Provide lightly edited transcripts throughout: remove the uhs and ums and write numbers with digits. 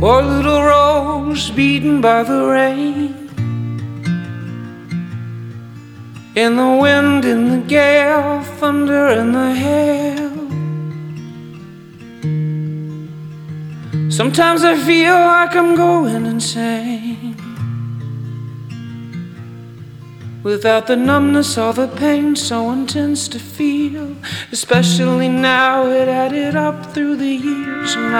Poor little rose beaten by the rain, in the wind, in the gale, thunder and the hail. Sometimes I feel like I'm going insane, without the numbness or the pain so intense to feel. Especially now, it added up through the years. And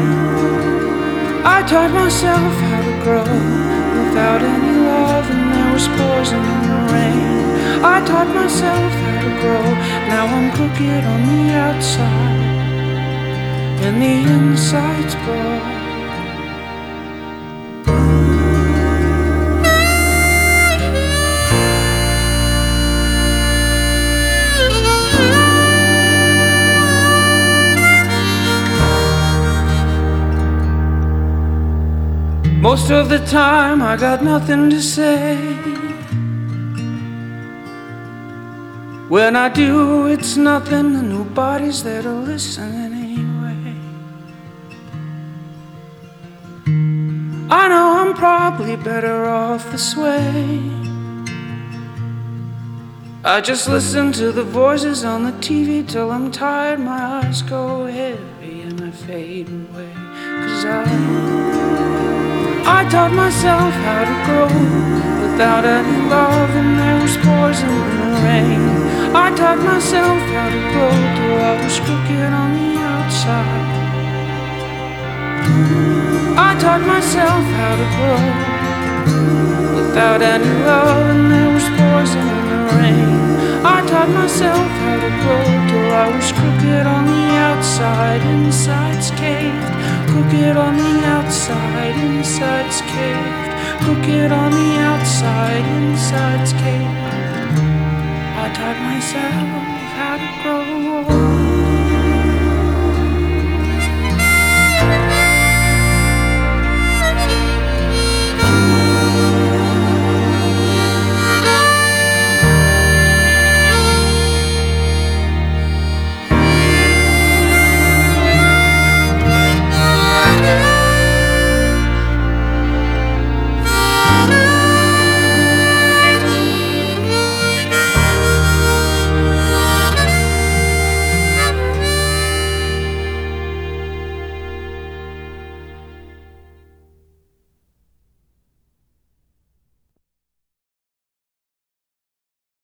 I taught myself how to grow without any love, and there was poison in the rain. I taught myself how to grow. Now I'm crooked on the outside, and the inside's broad. Most of the time I got nothing to say. When I do, it's nothing, and nobody's there to listen anyway. I know I'm probably better off this way. I just listen to the voices on the TV till I'm tired, my eyes go heavy and I fade away. 'Cause I taught myself how to grow without any love, and there was poison in the rain. I taught myself how to grow till I was crooked on the outside. I taught myself how to grow without any love, and there was poison in the rain. I taught myself how to grow till I was crooked on the outside, inside's caved. Crooked on the outside, inside's caved. Crooked on the outside, inside's caved. I taught myself how to grow.